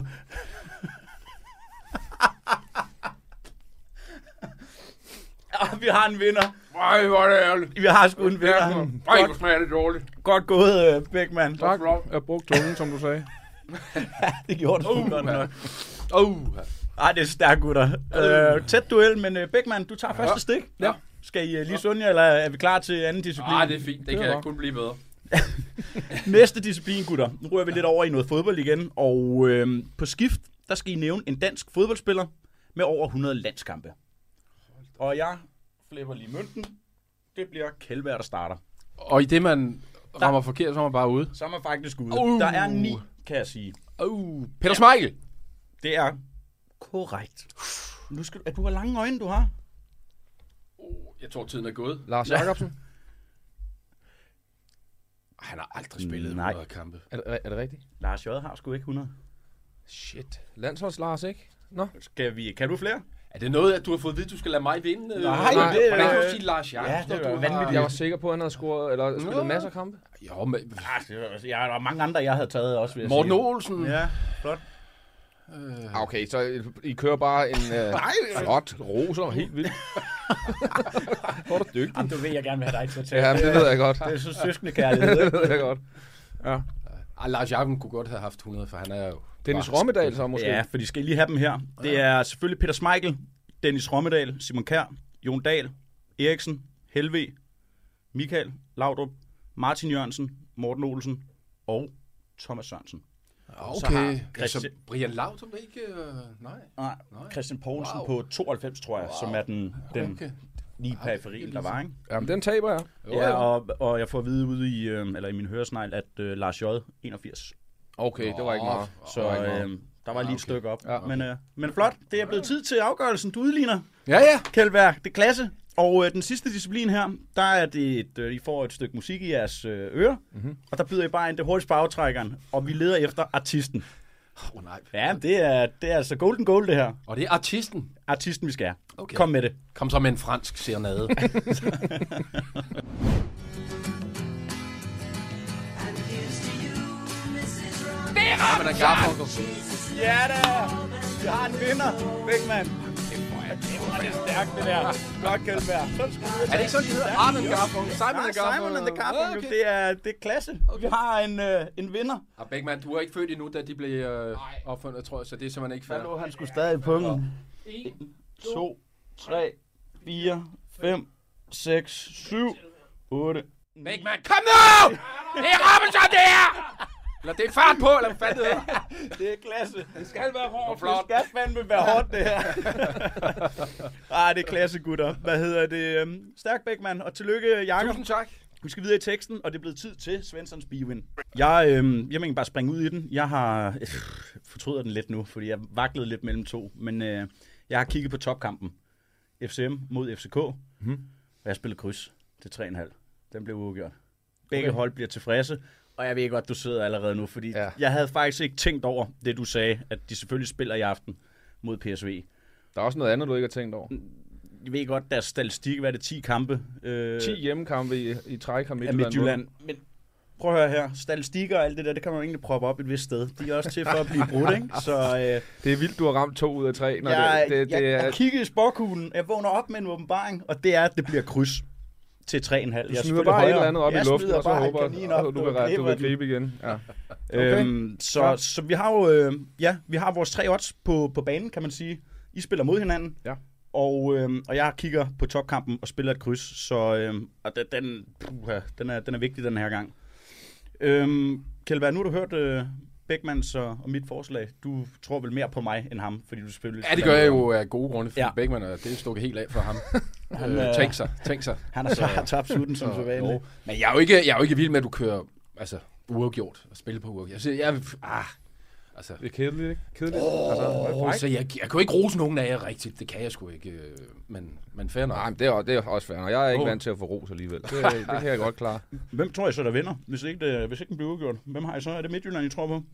Ja, vi har en vinder. Ej, hvor er det ærligt. Vi har sgu en vinder. Ej, hvor smager det dårligt. Godt gået, Bækman. Tak, jeg brugte tungen, som du sagde. Ja, det gjorde du uh, godt nok. Uh. Ej, det er stærkt, gutter. Uh, tæt duel, men uh, Bækman, du tager første stik. Ja. Skal I uh, lige sunde jer, eller er vi klar til anden disciplin? Nej, det er fint. Det kan jeg kun blive bedre. Næste disciplin, gutter. Nu rører vi lidt over i noget fodbold igen. Og øh, på skift, der skal I nævne en dansk fodboldspiller med over hundrede landskampe. Og jeg flipper lige mønten. Det bliver Kjellberg, der starter. Og i det, man rammer der, forkert, så er man bare ude. Så er man faktisk ude. Uh. Der er ni, kan jeg sige. Uh. Peter Schmeichel. Det er korrekt. Nu skal, du har lange øjne, du har. Jeg tror, tiden er gået. Lars Jacobsen? Han har aldrig spillet Nej. hundrede kampe. Er det, er det rigtigt? Lars J. har sgu ikke hundrede. Shit. Landsholds Lars, ikke? Nå. Skal vi, kan du flere? Er det noget, at du har fået at vide, at du skal lade mig vinde? Nej, Nej, det- hvordan kan du sige Lars Jacobsen? Ja, det var du vanvittigt. Jeg var sikker på, at han havde scoret, eller spillet Nå. masser af kampe. Jo, men... Ja, der er mange andre, jeg havde taget også, vil jeg Morten sige. Olsen. Ja, flot. Ah, okay, så I kører bare en øh, flot roser, helt vildt. Hvor er du dygtig. Jamen, du ved, jeg gerne vil have dig til at tage. Ja, det ved jeg godt. Det er så søskende kærlighed. Det ved jeg godt. Ja. Ej, Lars Jacobsen kunne godt have haft hundrede, for han er jo... Dennis bare- Rommedal så måske. Ja, for de skal lige have dem her. Det er selvfølgelig Peter Schmeichel, Dennis Rommedal, Simon Kjær, Jon Dahl, Eriksen, Helve, Michael Laudrup, Martin Jørgensen, Morten Olsen og Thomas Sørensen. Så har Okay, Christian- så Brian Laudrup ikke... Øh, nej. Nej, Christian Poulsen Wow. på tooghalvfems, tror jeg, wow. som er den, den Okay. lige periferien, der var, ikke? Jamen, den taber jeg. Ja, og, og jeg får at vide ude i, øh, eller i min høresnegl, at øh, Lars J. enogfirs. Okay, det var ikke meget. Så Det var ikke meget. øh, der var lige et okay. stykke op. Ja, okay. men, øh, men flot, det er blevet tid til afgørelsen. Du udligner, Ja, ja. Kjeldberg. Det er klasse. Og øh, den sidste disciplin her, der er det et, øh, I får et stykke musik i jeres øh, ører, mm-hmm. og der byder I bare ind det hurtigste på aftrækkeren, og vi leder efter artisten. Åh, oh, nej. Ja, det er, det er altså golden goal, det her. Og det er artisten. Artisten, vi skal have. Okay. Kom med det. Kom så med en fransk serenade. Det er Ja, men der er Garfunkel. Ja da! Vi har en vinder, Bækman. Det var stærkt, det der. Godt, Kjeldberg. Sådan skal vi Er det ikke sådan, de hedder? Arden Garfunkel. Simon Nej, and Garfunkel. Simon and the Garfunkel. Ah, okay. Det er, det er klasse. Okay. Vi har en, øh, en vinder. Og Bækman, du er ikke født endnu, da de blev øh, opfundet, tror jeg, så det er simpelthen ikke fair. Hallo, han skulle stadig i pungen. en, to, tre, fire, fem, seks, syv, otte. Bækman, kom nu! Det er Robinson, det er! Eller det er fart på, eller hvad fanden det hedder. Det er klasse. Det skal være hårdt. Det skal fandme være hårdt, det her. ah, det er klasse, gutter. Hvad hedder det? Øhm, Stærk, Bækman, og tillykke, Jakob. Tusind tak. Vi skal videre i teksten, og det er blevet tid til Svenssons Bivin. Jeg, øhm, jeg mener bare springe ud i den. Jeg har øh, fortryder den lidt nu, fordi jeg vaklede lidt mellem to. Men øh, jeg har kigget på topkampen. F C M mod F C K. Mm-hmm. Og jeg spillede kryds til tre komma fem. Den blev uafgjort. Begge okay. hold bliver tilfredse. Og jeg ved godt, du sidder allerede nu, fordi ja. jeg havde faktisk ikke tænkt over det, du sagde, at de selvfølgelig spiller i aften mod P S V. Der er også noget andet, du ikke har tænkt over. Jeg ved godt, deres statistik, hvad er det, ti kampe? Øh, ti hjemmekampe i, i træk har af Midtjylland. Midtjylland. Men prøv at høre her. Statistikker og alt det der, det kan man jo egentlig proppe op et vist sted. De er også til for at blive brudt, ikke? Så øh, Det er vildt, du har ramt to ud af tre. Når jeg, det, det, jeg, det er, jeg kiggede i sporkuglen. Jeg vågner op med en åbenbaring, og det er, at det bliver kryds til tre komma fem. du smider bare et eller andet op i luften, og så håber jeg, at du vil ret, du vil gribe igen. Ja. Okay. Øhm, så, så vi har jo øh, ja, vi har vores tre odds på, på banen, kan man sige. I spiller mod hinanden. Ja. Og, øhm, og jeg kigger på topkampen og spiller et kryds, så øhm, og den, den, puha, den, er, den er vigtig den her gang. Øhm, Kjeldberg, nu har du hørt øh, Bækmans og, og mit forslag. Du tror vel mere på mig end ham, fordi du selvfølgelig... Ja, det gør jeg jo af gode grunde, fordi Ja. ja. Bækman er det er stukket helt af for ham. Han, øh, øh, tænk sig, tænk sig. Han har så tabt sutten som så vanligt. Jo. Men jeg er jo ikke, jeg er jo ikke vild med, at du kører altså, uafgjort og spiller på uafgjort. Altså, jeg, ah, altså, Det er kedeligt, ikke? Kedeligt. oh, altså, altså, jeg, jeg kan jo ikke rose nogen af jer rigtigt. Det kan jeg sgu ikke. øh, Men, men fair nok. Nej, men det er, det er også fair. Jeg er ikke Oh. vant til at få ros alligevel. Det, det kan jeg godt klare. Hvem tror jeg så, der vinder, hvis ikke, det, hvis ikke den bliver udgjort? Hvem har I så? Er det Midtjylland, I tror på?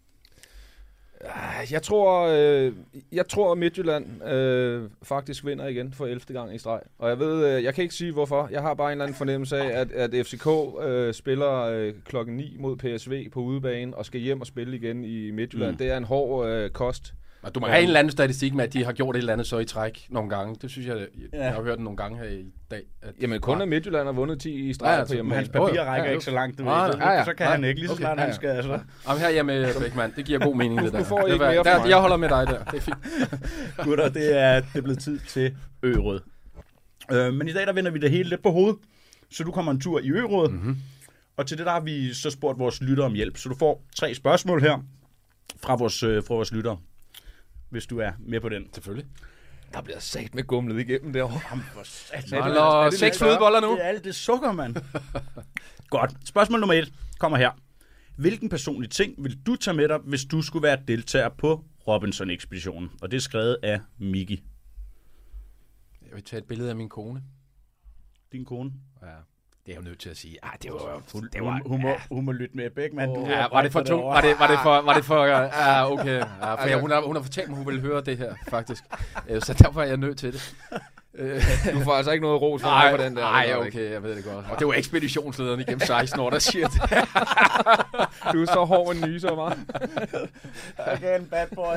Jeg tror, øh, jeg tror at Midtjylland øh, faktisk vinder igen for ellevte gang i streg. Og jeg ved, øh, jeg kan ikke sige hvorfor. Jeg har bare en eller anden fornemmelse af, at, at F C K øh, spiller øh, klokken ni mod P S V på udebane og skal hjem og spille igen i Midtjylland. Mm. Det er en hård øh, kost. Og du må have en eller anden statistik med, at de har gjort et eller andet så i træk nogle gange. Det synes jeg, jeg, Ja. jeg har hørt nogle gange her i dag. At Jamen kun at Midtjylland har vundet ti i streg Ja, ja, altså, på Men hjemmebane. hans papir Ja, rækker ja. ikke så langt, du Ah, ved. Så, ja, ja. så kan han ikke, lige så Okay, snart ja, han ja. skal. Altså. Jamen her hjemme, Bækman, det giver god mening, det der. Du får det ikke var- mere fra der, mig. Jeg holder med dig der. Det er fint. Gutter, det er, det er blevet tid til Ø-råd. Øh, men i dag der vender vi det hele lidt på hovedet, så du kommer en tur i Ø-råd. Mm-hmm. Og til det der har vi så spurgt vores lyttere om hjælp. Så du får tre spørgsmål her fra vores, øh, fra vores lyttere, hvis du er med på den. Selvfølgelig. Der bliver sat med gumlet igennem derovre. Mangler seks flødeboller nu. Det er alt det sukker, mand. Godt. Spørgsmål nummer et kommer her. Hvilken personlig ting vil du tage med dig, hvis du skulle være deltager på Robinson-ekspeditionen. Og det er skrevet af Miki. Jeg vil tage et billede af min kone. Din kone? Ja. Det er jo nødt til at sige. Ah, det var, hun, det var, hun, må, hun må lytte med, Bækman. Oh, ja, var det for tungt? Var det, var det for... Var det for ja, okay. Ja, for ja, hun, har, hun har fortalt mig, hun ville høre det her, faktisk. Så derfor er jeg nødt til det. Du får altså ikke noget ros for mig på den der. Nej, okay, jeg ved det godt. Og det var ekspeditionslederen igennem seksten år, der siger det. Du er så hård en nyser, var. Again, bad boy.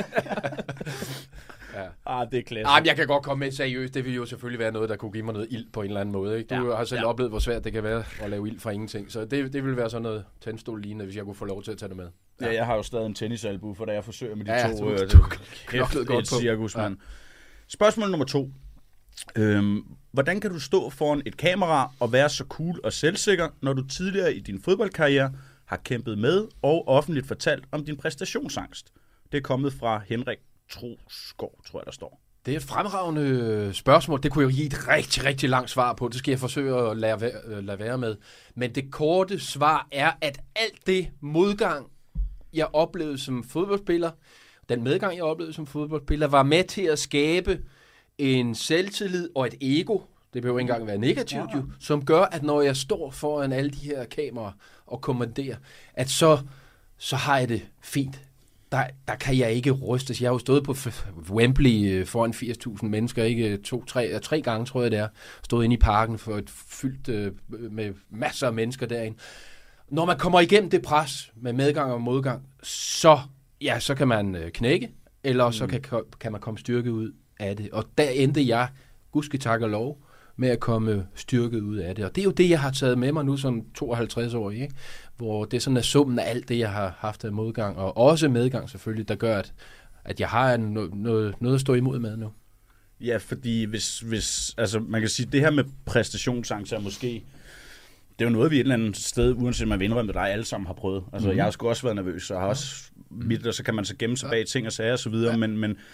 Ja. Ah, det er klasse. Ah, jeg kan godt komme med seriøst. Det vil jo selvfølgelig være noget, der kunne give mig noget ild på en eller anden måde. Ikke? Du ja. har selv ja. oplevet, hvor svært det kan være at lave ild fra ingenting. Så det, det ville være sådan noget tændstol lignende, hvis jeg kunne få lov til at tage det med. Ja, ja jeg har jo stadig en tennisalbu, for da jeg forsøger med de ja, to. Du, øh, du knoklede godt på. Cirkus, ja. Spørgsmål nummer to. Øhm, hvordan kan du stå foran et kamera og være så cool og selvsikker, når du tidligere i din fodboldkarriere har kæmpet med og offentligt fortalt om din præstationsangst? Det er kommet fra Henrik Trosgaard, tror jeg, der står. Det er et fremragende spørgsmål. Det kunne jeg give et rigtig, rigtig langt svar på. Det skal jeg forsøge at lade være, lade være med. Men det korte svar er, at alt det modgang, jeg oplevede som fodboldspiller, den medgang, jeg oplevede som fodboldspiller, var med til at skabe en selvtillid og et ego, det behøver ikke engang være negativt jo, som gør, at når jeg står foran alle de her kameraer og kommanderer, at så, så har jeg det fint. Der, der kan jeg ikke rystes. Jeg har jo stået på Wembley foran firs tusind mennesker, ikke to, tre, tre gange, tror jeg det er. Stået inde i parken for et fyldt øh, med masser af mennesker derinde. Når man kommer igennem det pres med medgang og modgang, så, ja, så kan man øh, knække, eller mm. så kan, kan man komme styrket ud af det. Og der endte jeg, gudske tak og lov, med at komme styrket ud af det. Og det er jo det, jeg har taget med mig nu som tooghalvtreds-årig, ikke? Hvor det sådan er summen af alt det, jeg har haft af modgang, og også medgang selvfølgelig, der gør, at, at jeg har noget, noget, noget at stå imod med nu. Ja, fordi hvis, hvis, altså man kan sige, det her med præstationsangst er måske, det er jo noget, vi et eller andet sted, uanset man vil indrømme det, der alle sammen har prøvet. Altså mm-hmm. jeg har sgu også været nervøs, og har også mit, og så kan man så gemme sig bag ting og sager og så videre, ja. men, men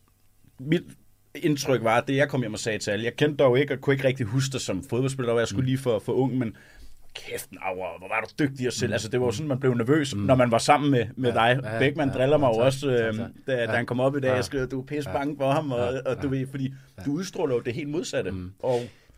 mit indtryk var, at det jeg kom hjem og sagde til alle, jeg kendte dig jo ikke, og kunne ikke rigtig huske dig som fodboldspiller, og jeg skulle lige for, for ung, men kæft, Aura, hvor var du dygtig og selv. Mm. Altså, det var jo sådan, man blev nervøs, mm. når man var sammen med, med ja, dig. Ja, Bækman ja, driller mig jo ja, også, øh, da, ja, da han kom op i dag, ja, jeg skrev, du er pisse bange for ham, og, ja, og du ved, fordi ja. du udstråler jo det helt modsatte. Mm. Og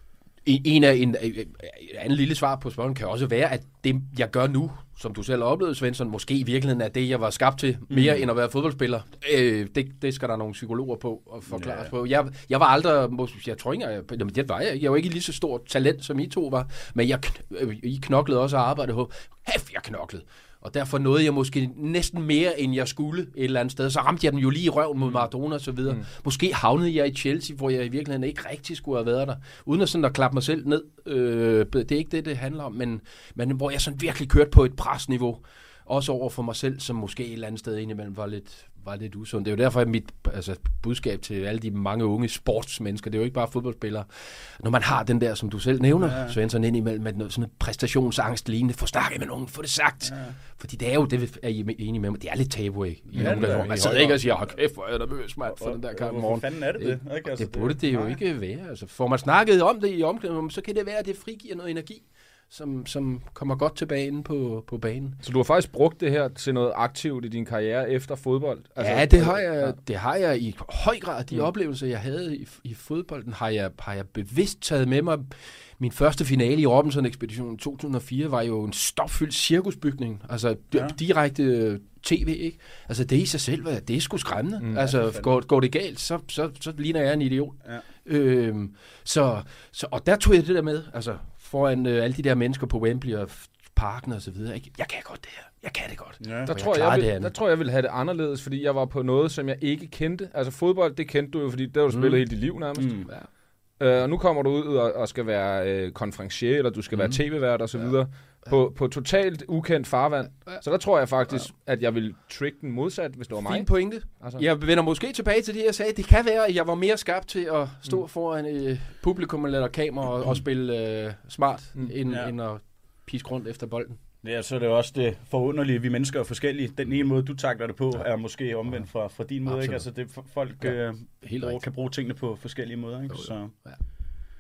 En af en, en anden lille svar på spørgsmålet kan også være, at det, jeg gør nu, som du selv har oplevet, Svensson, måske i virkeligheden er det, jeg var skabt til, mere mm. end at være fodboldspiller. Øh, det, det skal der nogle psykologer på og forklare ja. på. Jeg, jeg var aldrig, jeg tror ikke, jeg, det var jeg, jeg var ikke lige så stort talent, som I to var, men jeg, I knoklede også og arbejdede på. Hæft, jeg knoklede. Og derfor nåede jeg måske næsten mere, end jeg skulle et eller andet sted. Så ramte jeg den jo lige i røven mod Maradona og så videre. Mm. Måske havnede jeg i Chelsea, hvor jeg i virkeligheden ikke rigtig skulle have været der. Uden at sådan at klappe mig selv ned. Øh, det er ikke det, det handler om. Men, men hvor jeg sådan virkelig kørte på et presniveau. Også over for mig selv, som måske et eller andet sted indimellem var lidt, var lidt usund. Det er jo derfor, at mit altså, budskab til alle de mange unge sportsmennesker, det er jo ikke bare fodboldspillere. Når man har den der, som du selv nævner, ja. Svensson, indimellem med noget, sådan en præstationsangst lignende, få snakket med nogen, få det sagt. Ja. Fordi det er jo, det er I enige med mig, det er lidt tabu, ikke? I ja, nogen, der, man sidder ikke og siger, kæft, hvor er jeg nervøs, mand, for den der kamp i morgen. Hvor fanden er det det? det? Ikke? Altså, det burde det, det jo ikke være. Altså, får man snakket om det i omklædningsrummet, så kan det være, at det frigiver noget energi. Som, som kommer godt tilbage inde på, på banen. Så du har faktisk brugt det her til noget aktivt i din karriere efter fodbold? Altså, ja, det har, jeg, det har jeg i høj grad. De mm. oplevelser, jeg havde i, i fodbolden, har jeg, har jeg bevidst taget med mig. Min første finale i Robinson-ekspeditionen to tusind og fire var jo en stopfyldt cirkusbygning. Altså ja. direkte tv, ikke? Altså det i sig selv, det er sgu skræmmende. Mm, altså går, går det galt, så, så, så ligner jeg en idiot. Ja. Øhm, så, så, og der tog jeg det der med, altså foran øh, alle de der mennesker på Wembley og parken og så videre. Ikke? Jeg kan godt det her. Jeg kan det godt. Ja. Der, tror jeg, jeg vil, der tror jeg, jeg vil have det anderledes, fordi jeg var på noget, som jeg ikke kendte. Altså fodbold, det kendte du jo, fordi det har du spillet mm. hele dit liv nærmest. Mm. Ja. Øh, og nu kommer du ud og, og skal være øh, konferencier, eller du skal mm. være tv-vært og så videre. Ja. På, på totalt ukendt farvand. Ja. Så der tror jeg faktisk, ja. at jeg vil trick den modsat, hvis det var mig. Fin pointe. Altså. Jeg vender måske tilbage til det, jeg sagde. Det kan være, at jeg var mere skabt til at stå mm. foran øh, publikum eller kamera og, mm. og spille øh, smart, mm. end, ja. end at piske rundt efter bolden. Ja, så er det også det forunderlige, vi mennesker er forskellige. Den ene måde, du takler det på, er måske omvendt fra, fra din måde. Ikke? Altså det, folk ja. øh, Helt kan bruge tingene på forskellige måder. Ikke? Så. Ja.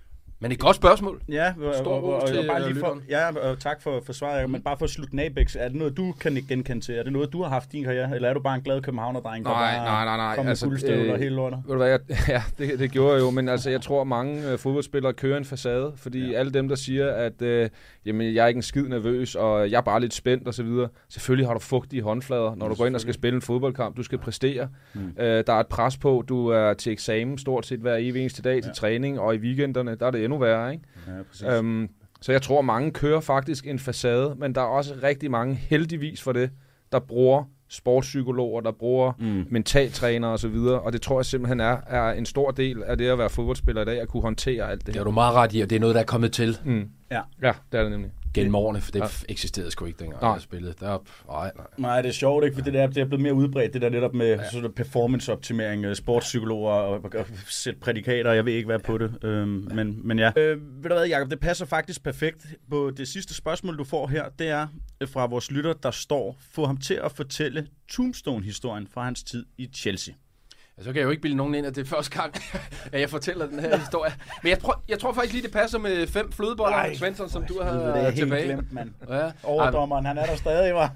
Men et godt spørgsmål. Ja, og, Stor og, og, ros til, og bare lige for, lytteren. ja, og tak for, for svaret, men bare for at slutte den af, Bæks, er det noget, du kan ikke genkende til? Er det noget, du har haft i din karriere, eller er du bare en glad københavnerdreng, der Nej, bare nej, nej, nej. kommer Altså, med guldstøvler øh, og hele lortet? Ved du hvad, jeg, ja, det, det gjorde jeg jo, men altså, jeg tror, mange øh, fodboldspillere kører en facade, fordi ja. alle dem, der siger, at øh, jamen, jeg er ikke en skid nervøs, og jeg er bare lidt spændt og så videre. Selvfølgelig har du fugtige håndflader, når du går ind og skal spille en fodboldkamp. Du skal præstere. Mm. Øh, der er et pres på, du er til eksamen stort set hver evig eneste dag, ja. til træning, og i weekenderne, der er det endnu værre, ikke? Ja, præcis. Øhm, så jeg tror, mange kører faktisk en facade, men der er også rigtig mange, heldigvis for det, der bruger sportspsykologer, der bruger mm. mentaltrænere og så videre, og det tror jeg simpelthen er, er en stor del af det at være fodboldspiller i dag, at kunne håntere alt det her. Det er du meget ret i, og det er noget, der er kommet til. Mm. Ja. ja, det er det nemlig. Gennem årene, for det Ja. eksisterede sgu ikke dengang, Nej. jeg spillede. Der, nej, nej. Nej, det er sjovt, ikke? For det, der, det er blevet mere udbredt, det der netop med ja. sådan performance-optimering, sportspsykologer og, og, og sætte prædikater, jeg ved ikke hvad på det. Øhm, men, men ja. Øh, ved du hvad, Jacob, det passer faktisk perfekt på det sidste spørgsmål, du får her. Det er fra vores lytter, der står, få ham til at fortælle Tombstone-historien fra hans tid i Chelsea. Så kan jeg jo ikke bilde nogen ind, at det er første gang, at jeg fortæller den her historie. Men jeg, prøv, jeg tror faktisk lige, det passer med fem flødeboller, Svensson, som du har det er helt tilbage. glemt, mand. Ja. Overdommeren, han er der stadig, var.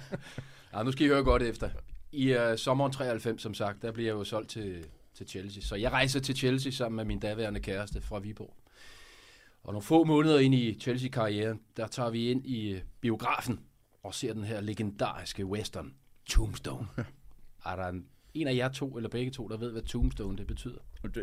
Ja, nu skal I høre godt efter. I uh, sommeren treoghalvfems, som sagt, der bliver jeg jo solgt til, til Chelsea. Så jeg rejser til Chelsea sammen med min daværende kæreste fra Viborg. Og nogle få måneder ind i Chelsea-karrieren, der tager vi ind i uh, biografen og ser den her legendariske western, Tombstone. Er der en, en af jer to, eller begge to, der ved, hvad Tombstone det betyder? Det,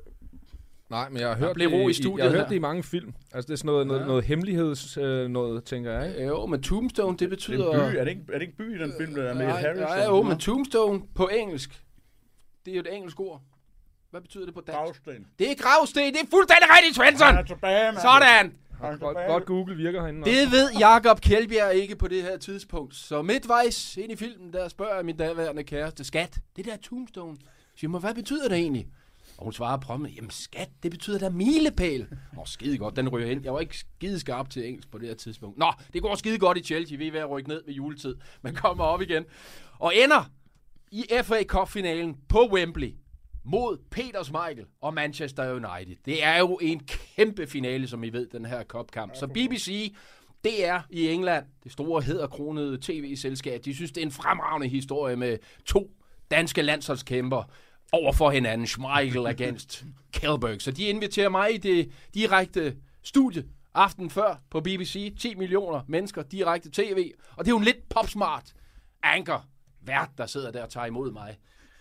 Nej, men jeg har hørt, blev ro i det, studiet jeg har hørt her. det i mange film. Altså det er sådan noget, noget, Ja. noget hemmeligheds øh, noget, tænker jeg, ikke? Jo, men Tombstone, det betyder... det er, en by. Er, det ikke, er det ikke by i den film, der er med Nej, Harry? nej, jo, men Tombstone på engelsk, det er jo et engelsk ord. Hvad betyder det på dansk? Gravsten. Det er gravsten, det er fuldstændig rigtigt, Svensson! Han er tilbage, mand. Sådan! Godt, godt Google virker herinde. Det ved Jakob Kjeldbjerg ikke på det her tidspunkt. Så midtvejs ind i filmen, der spørger jeg min daværende kæreste, skat, det der Tombstone, siger mig, hvad betyder det egentlig? Og hun svarer prompte, jamen skat, det betyder da milepæl. Nå, skide godt, den ryger ind. Jeg var ikke skide skarp til engelsk på det her tidspunkt. Nå, det går skide godt i Chelsea, vi er ved at rykke ned ved juletid. Man kommer op igen. Og ender i F A Cup-finalen på Wembley mod Peter Schmeichel og Manchester United. Det er jo en kæmpe finale, som I ved, den her Cup-kamp. Så B B C, det er i England, det store hæderkronede tv-selskab, de synes, det er en fremragende historie med to danske landsholdskæmper over for hinanden, Schmeichel against Kjellberg. Så de inviterer mig i det direkte studie aften før på B B C. ti millioner mennesker, direkte tv. Og det er jo en lidt popsmart anchor, vært, der sidder der og tager imod mig.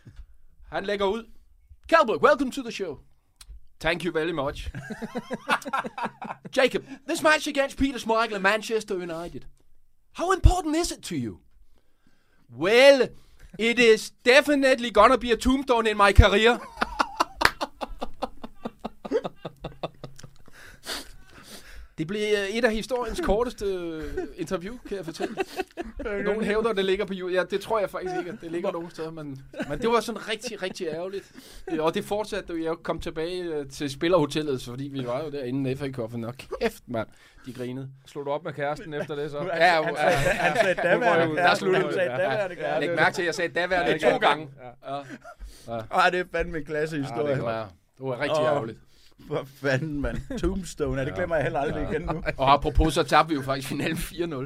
Han lægger ud. Kjellberg, welcome to the show. Thank you very much. Jacob, this match against Peter Schmeichel and Manchester United. How important is it to you? Well, it is definitely gonna be a tombstone in my career. Det blev et af historiens korteste interview, kan jeg fortælle. Nogen hævder, det ligger på YouTube. Ja, det tror jeg faktisk ikke, at det ligger nogen steder. Men, men det var sådan rigtig, rigtig ærgerligt. Og det fortsatte, da jeg kom tilbage til spillerhotellet, fordi vi var jo derinde i F A Cup'en. Og kæft, mand, de grinede. Slog du op med kæresten efter det så? Ja, Han sagde, han sagde daværende der sluttede Han sagde daværende kæreste. Læg mærke til, at jeg sagde daværende to gange. Ja. Ej, det er fandme en klasse Ja, historie. det var, det var rigtig Åh. ærgerligt. For fanden, mand. Tombstone, ja, det glemmer jeg heller aldrig igen nu. Og apropos, så tabte vi jo faktisk finalen fire nul.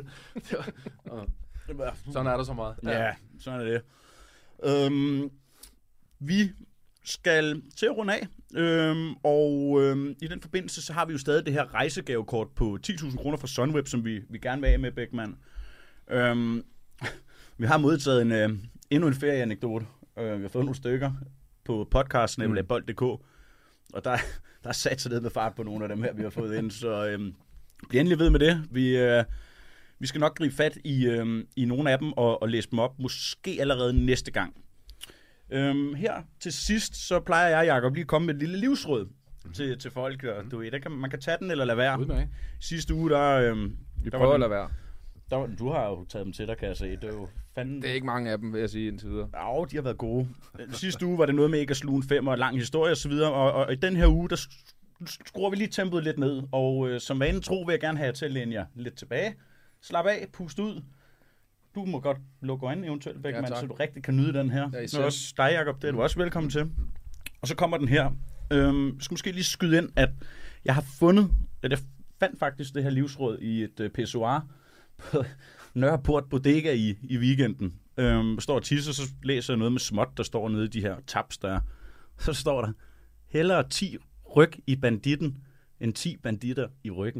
Sådan er der så meget. Ja, sådan er det. Øhm, vi skal til at runde af, øhm, og øhm, i den forbindelse, så har vi jo stadig det her rejsegavekort på ti tusind kroner fra Sunweb, som vi, vi gerne vil af med, Bækman. Øhm, vi har modtaget en, øh, endnu en ferieanekdote. Øh, vi har fået nogle stykker på podcasten, nemlig mm. bold punktum d k. Og der, der er sat sig ned med fart på nogle af dem her, vi har fået ind, så øhm, bliv endelig ved med det. Vi, øh, vi skal nok gribe fat i, øhm, i nogle af dem og, og læse dem op, måske allerede næste gang. Øhm, her til sidst, så plejer jeg, Jacob, lige at komme med et lille livsråd mm-hmm. til, til folk. Og, du ved, der kan, man kan tage den eller lade være. Udmærket. Sidste uge, der... Øhm, Vi der prøver var at den, lade være. der var, du har jo taget dem til dig, kan jeg se. Det er jo fanden... Det er ikke mange af dem, vil jeg sige indtil videre. Ja, de har været gode. Sidste uge var det noget med ikke at sluge en fem og en lang historie og så videre, og, og i den her uge, der skruer vi lige tempoet lidt ned, og øh, som vanen tro vil jeg gerne have jer til at læne jer lidt tilbage. Slap af, pust ud. Du må godt lukke øjnene eventuelt, Bækman, ja, så du rigtig kan nyde den her. Ja, Nå, også dig, Jacob, det er du også velkommen til. Og så kommer den her. Øhm, jeg skal måske lige skyde ind, at Jeg har fundet, jeg fandt faktisk det her livsråd i et uh, pissoir på Nørreport Bodega i, i weekenden. Øhm, står og tisser, så læser jeg noget med småt, der står nede i de her tabs der. Så står der, hellere ti ryg i banditten, end ti banditter i ryggen.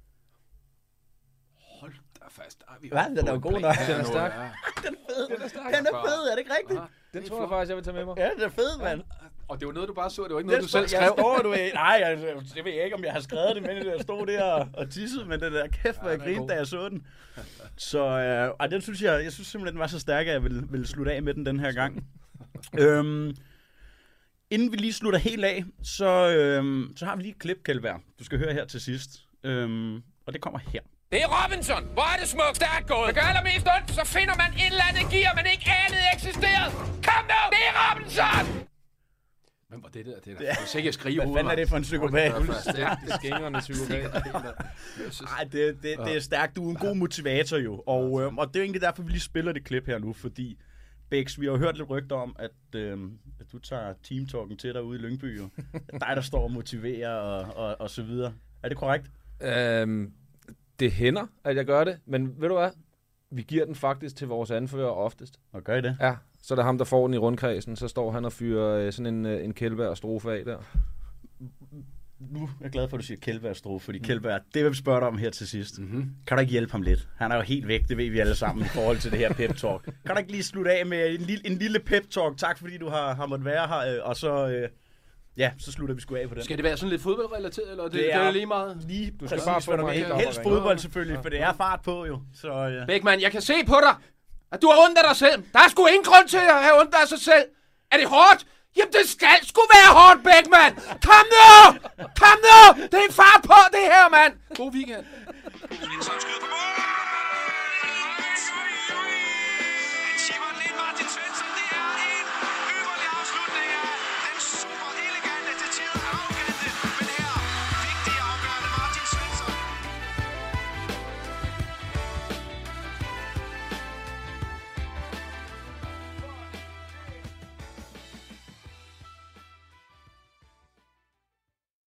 Hold da fast. Ej, vi Hvad? Den er jo god nok. Den er stærk. Den er fed. Den er, stærk. Den er fed, er det ikke rigtigt? Aha, Den tror jeg faktisk, jeg vil tage med mig. Ja, den er fed, mand. og det var noget, du bare så. Det var ikke noget, Det du selv jeg skrev. står, du ved. Nej, jeg, det ved jeg ikke, om jeg har skrevet det, men jeg stod der og, og tissede, men den der kæft, hvor Ja, jeg den er grinede, god. da jeg så den. Så øh, ej, den synes jeg, jeg synes simpelthen, den var så stærk, at jeg ville, ville slutte af med den den her gang. øhm, inden vi lige slutter helt af, så, øhm, så har vi lige et klip, Kjeldberg, du skal høre her til sidst. Øhm, og det kommer her. Det er Robinson. Hvor er det smukt. Stærkt gået. Det gør allermest ondt, så finder man et eller andet gear, man ikke anede eksisterede. Kom nu! Det er Robinson! Hvem var det der? Det er da ja. Sikkert skrige Hvad fanden er det for en psykopat? Det er skængerne psykopat. Nej, det, det, det er stærkt. Du er en god motivator jo. Og, øh, og det er jo egentlig derfor, vi lige spiller det klip her nu, fordi Bex, vi har jo hørt lidt rygter om, at, øh, at du tager teamtalken til dig ude i Lyngby. Jo. Dig, der står og motiverer og, og, og så videre. Er det korrekt? Øhm, det hænder, at jeg gør det, men ved du hvad? Vi giver den faktisk til vores anfører oftest. Og gør I det? Ja, så er det ham, der får den i rundkredsen. Så står han og fyrer øh, sådan en, øh, en Kjeldberg strofe af der. Nu er jeg glad for, at du siger Kjeldberg strofe, fordi Kjeldberg, det vil vi spørge dig om her til sidst. Mm-hmm. Kan du ikke hjælpe ham lidt? Han er jo helt væk, det ved vi alle sammen i forhold til det her pep-talk. Kan du ikke lige slutte af med en lille, en lille pep-talk? Tak fordi du har, har måttet være her, øh, og så... Øh, Ja, så slutter vi sgu af på den. Skal det være sådan lidt fodboldrelateret, eller det, Det det er er lige meget? Lige Du skal præcis, bare få hvad du mig vil. helt op Helst og ringe. fodbold selvfølgelig, for det er fart på jo. Så, ja. Beckmann, jeg kan se på dig, at du har ondt af dig selv. Der er sgu ingen grund til at have ondt af sig selv. Er det hårdt? Jamen, det skal sgu være hårdt, Beckmann. Kom nu! Kom nu! Det er fart på, det her, mand. God weekend. Svensson skyder på mål!